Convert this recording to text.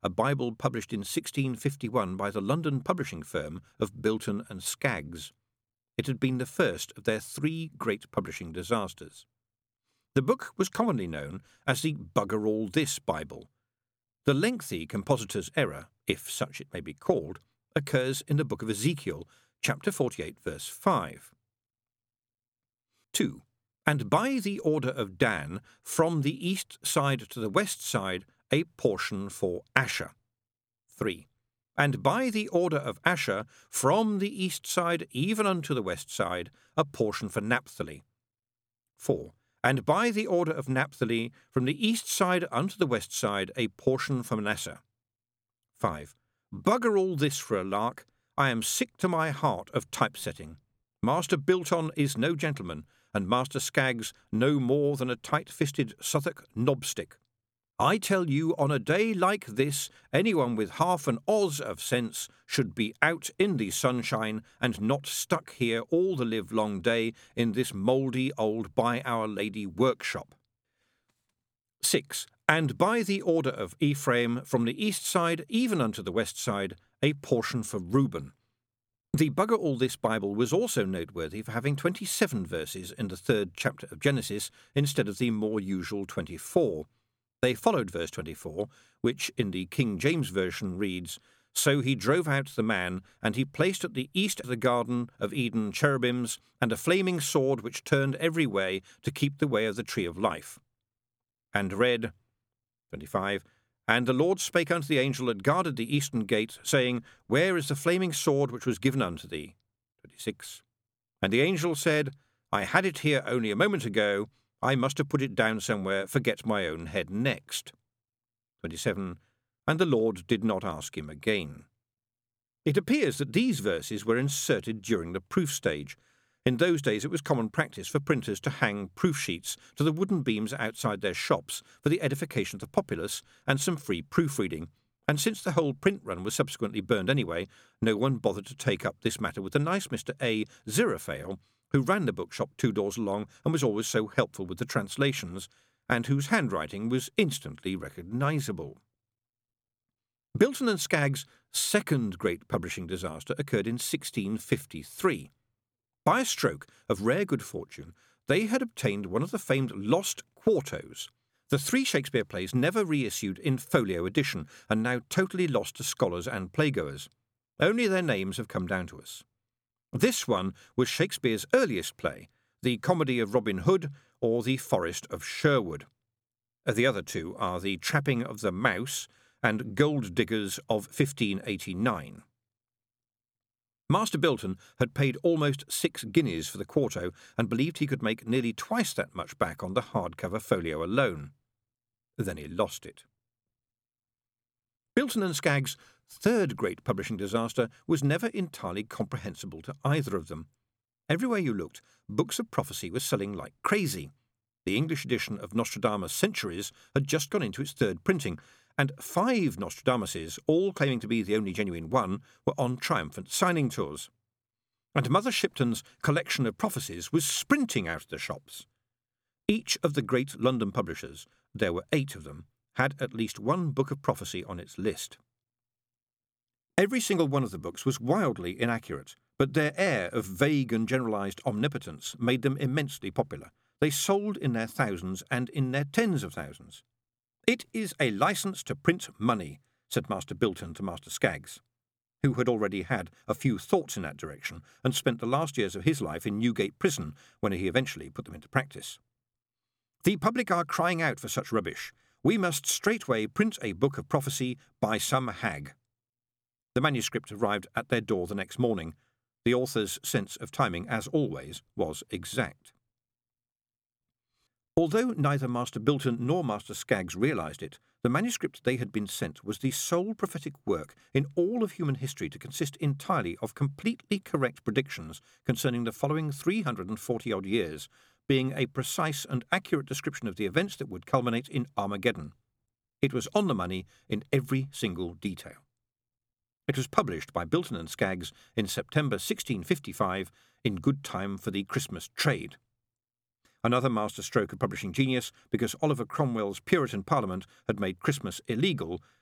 a Bible published in 1651 by the London publishing firm of Bilton and Skaggs. It had been the first of their 3 great publishing disasters. The book was commonly known as the Bugger All This Bible. The lengthy compositor's error, if such it may be called, occurs in the book of Ezekiel, chapter 48, verse 5. 2. And by the order of Dan, from the east side to the west side, a portion for Asher. 3. And by the order of Asher, from the east side even unto the west side, a portion for Naphtali. 4. And by the order of Naphtali, from the east side unto the west side, a portion for Manasseh. 5. Bugger all this for a lark. I am sick to my heart of typesetting. Master Bilton is no gentleman, and Master Skaggs no more than a tight-fisted Southwark knobstick. I tell you, on a day like this, anyone with half an oz of sense should be out in the sunshine and not stuck here all the livelong day in this mouldy old By Our Lady workshop. 6. And by the order of Ephraim, from the east side even unto the west side, a portion for Reuben. The Bugger All This Bible was also noteworthy for having 27 verses in the 3rd chapter of Genesis instead of the more usual 24. They followed verse 24, which in the King James Version reads, So he drove out the man, and he placed at the east of the garden of Eden cherubims, and a flaming sword which turned every way to keep the way of the tree of life. And read, 25, And the Lord spake unto the angel that guarded the eastern gate, saying, Where is the flaming sword which was given unto thee? 26. And the angel said, I had it here only a moment ago. I must have put it down somewhere, forget my own head next. 27. And the Lord did not ask him again. It appears that these verses were inserted during the proof stage. In those days it was common practice for printers to hang proof sheets to the wooden beams outside their shops for the edification of the populace and some free proofreading, and since the whole print run was subsequently burned anyway, no one bothered to take up this matter with the nice Mr. A. Ziraphale, who ran the bookshop 2 doors along and was always so helpful with the translations, and whose handwriting was instantly recognisable. Bilton and Skaggs' second great publishing disaster occurred in 1653. By a stroke of rare good fortune, they had obtained one of the famed lost quartos, the 3 Shakespeare plays never reissued in folio edition and now totally lost to scholars and playgoers. Only their names have come down to us. This one was Shakespeare's earliest play, the Comedy of Robin Hood or the Forest of Sherwood. The other 2 are the Trapping of the Mouse and Gold Diggers of 1589. Master Bilton had paid almost 6 guineas for the quarto and believed he could make nearly twice that much back on the hardcover folio alone. Then he lost it. Bilton and Skaggs' third great publishing disaster was never entirely comprehensible to either of them. Everywhere you looked, books of prophecy were selling like crazy. The English edition of Nostradamus' Centuries had just gone into its 3rd printing, and 5 Nostradamuses, all claiming to be the only genuine one, were on triumphant signing tours. And Mother Shipton's collection of prophecies was sprinting out of the shops. Each of the great London publishers, there were 8 of them, had at least one book of prophecy on its list. Every single one of the books was wildly inaccurate, but their air of vague and generalised omnipotence made them immensely popular. They sold in their thousands and in their tens of thousands. It is a licence to print money, said Master Bilton to Master Skaggs, who had already had a few thoughts in that direction and spent the last years of his life in Newgate Prison when he eventually put them into practice. The public are crying out for such rubbish. We must straightway print a book of prophecy by some hag. The manuscript arrived at their door the next morning. The author's sense of timing, as always, was exact. Although neither Master Bilton nor Master Skaggs realised it, the manuscript they had been sent was the sole prophetic work in all of human history to consist entirely of completely correct predictions concerning the following 340-odd years, being a precise and accurate description of the events that would culminate in Armageddon. It was on the money in every single detail. It was published by Bilton and Skaggs in September 1655, in good time for the Christmas trade. Another masterstroke of publishing genius, because Oliver Cromwell's Puritan Parliament had made Christmas illegal,